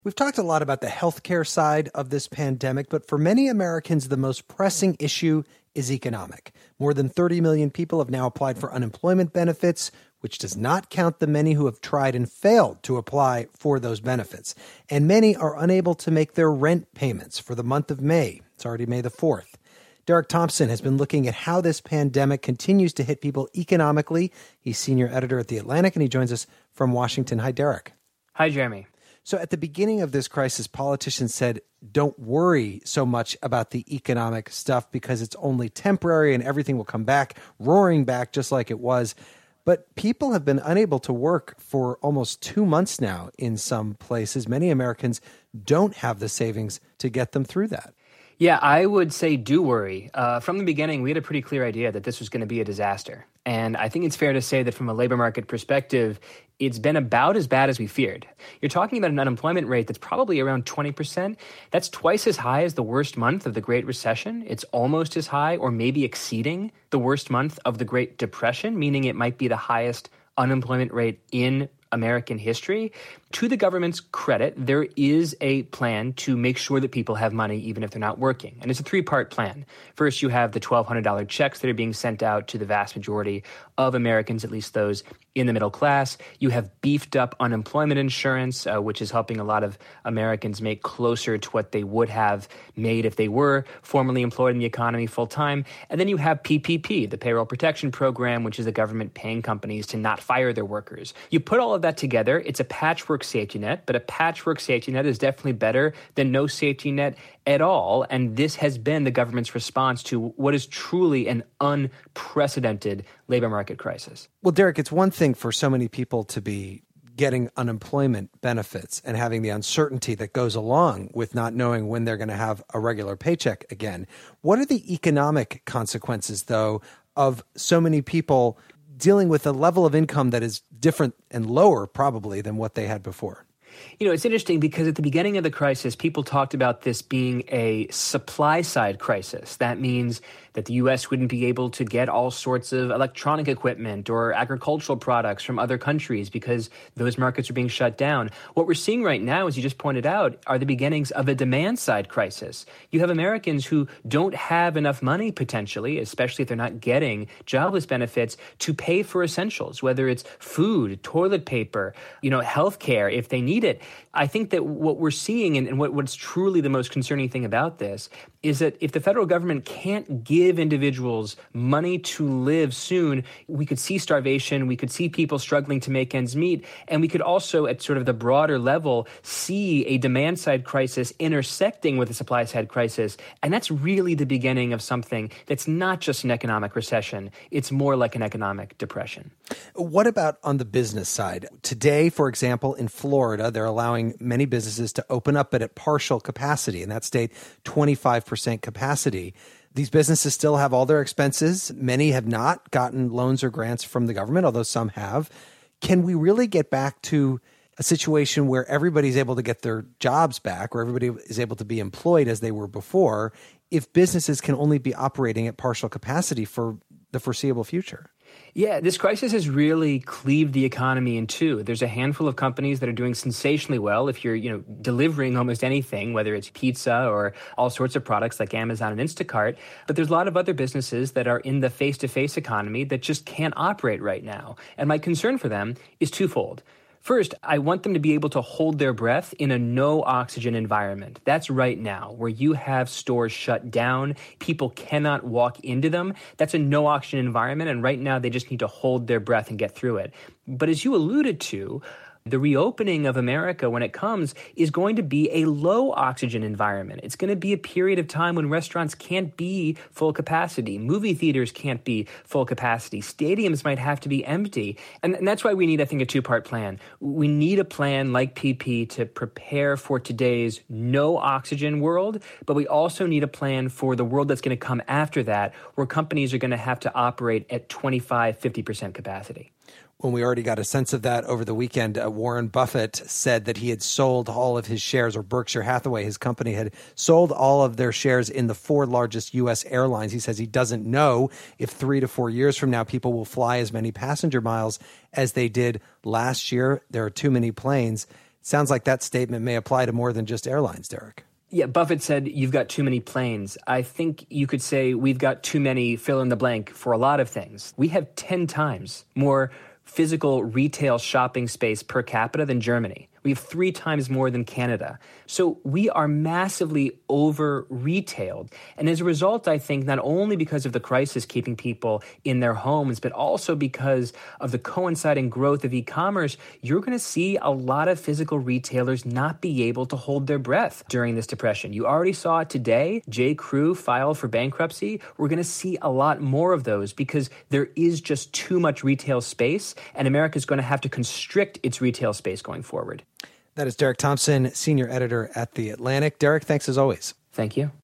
We've talked a lot about the healthcare side of this pandemic, but for many Americans, the most pressing issue is economic. More than 30 million people have now applied for unemployment benefits, which does not count the many who have tried and failed to apply for those benefits. And many are unable to make their rent payments for the month of May. It's already May the 4th. Derek Thompson has been looking at how this pandemic continues to hit people economically. He's senior editor at The Atlantic, and he joins us from Washington. Hi, Derek. Hi, Jeremy. So at the beginning of this crisis, politicians said, don't worry so much about the economic stuff because it's only temporary and everything will come back, roaring back just like it was. But people have been unable to work for almost 2 months now in some places. Many Americans don't have the savings to get them through that. Yeah, I would say do worry. From the beginning, we had a pretty clear idea that this was going to be a disaster. And I think it's fair to say that from a labor market perspective, it's been about as bad as we feared. You're talking about an unemployment rate that's probably around 20%. That's twice as high as the worst month of the Great Recession. It's almost as high or maybe exceeding the worst month of the Great Depression, meaning it might be the highest unemployment rate in American history. To the government's credit, there is a plan to make sure that people have money even if they're not working. And it's a three-part plan. First, you have the $1,200 checks that are being sent out to the vast majority of Americans, at least those in the middle class. You have beefed up unemployment insurance, which is helping a lot of Americans make closer to what they would have made if they were formerly employed in the economy full-time. And then you have PPP, the Payroll Protection Program, which is the government paying companies to not fire their workers. You put all of that together, it's a patchwork safety net, but a patchwork safety net is definitely better than no safety net at all. And this has been the government's response to what is truly an unprecedented labor market crisis. Well, Derek, it's one thing for so many people to be getting unemployment benefits and having the uncertainty that goes along with not knowing when they're going to have a regular paycheck again. What are the economic consequences, though, of so many people dealing with a level of income that is different and lower probably than what they had before? You know, it's interesting because at the beginning of the crisis, people talked about this being a supply-side crisis. That means that the U.S. wouldn't be able to get all sorts of electronic equipment or agricultural products from other countries because those markets are being shut down. What we're seeing right now, as you just pointed out, are the beginnings of a demand-side crisis. You have Americans who don't have enough money, potentially, especially if they're not getting jobless benefits, to pay for essentials, whether it's food, toilet paper, healthcare, if they need it. I think that what we're seeing and what's truly the most concerning thing about this is that if the federal government can't give individuals money to live soon, we could see starvation, we could see people struggling to make ends meet, and we could also, at sort of the broader level, see a demand-side crisis intersecting with a supply-side crisis. And that's really the beginning of something that's not just an economic recession. It's more like an economic depression. What about on the business side? Today, for example, in Florida, they're allowing many businesses to open up but at partial capacity. In that state, 25% capacity. These businesses still have all their expenses. Many have not gotten loans or grants from the government, although some have. Can we really get back to a situation where everybody's able to get their jobs back, or everybody is able to be employed as they were before, if businesses can only be operating at partial capacity for the foreseeable future? Yeah, this crisis has really cleaved the economy in two. There's a handful of companies that are doing sensationally well. If you're, delivering almost anything, whether it's pizza or all sorts of products like Amazon and Instacart. But there's a lot of other businesses that are in the face-to-face economy that just can't operate right now. And my concern for them is twofold. First, I want them to be able to hold their breath in a no-oxygen environment. That's right now, where you have stores shut down, people cannot walk into them. That's a no-oxygen environment, and right now they just need to hold their breath and get through it. But as you alluded to, the reopening of America, when it comes, is going to be a low-oxygen environment. It's going to be a period of time when restaurants can't be full capacity. Movie theaters can't be full capacity. Stadiums might have to be empty. And that's why we need, I think, a two-part plan. We need a plan like PP to prepare for today's no-oxygen world, but we also need a plan for the world that's going to come after that, where companies are going to have to operate at 25-50% capacity. When we already got a sense of that over the weekend, Warren Buffett said that he had sold all of his shares, or Berkshire Hathaway, his company, had sold all of their shares in the 4 largest U.S. airlines. He says he doesn't know if 3 to 4 years from now people will fly as many passenger miles as they did last year. There are too many planes. Sounds like that statement may apply to more than just airlines, Derek. Yeah, Buffett said, you've got too many planes. I think you could say we've got too many fill in the blank for a lot of things. We have 10 times more physical retail shopping space per capita than Germany. We have 3 times more than Canada. So we are massively over-retailed. And as a result, I think not only because of the crisis keeping people in their homes, but also because of the coinciding growth of e-commerce, you're going to see a lot of physical retailers not be able to hold their breath during this depression. You already saw it today. J.Crew filed for bankruptcy. We're going to see a lot more of those because there is just too much retail space, and America is going to have to constrict its retail space going forward. That is Derek Thompson, senior editor at The Atlantic. Derek, thanks as always. Thank you.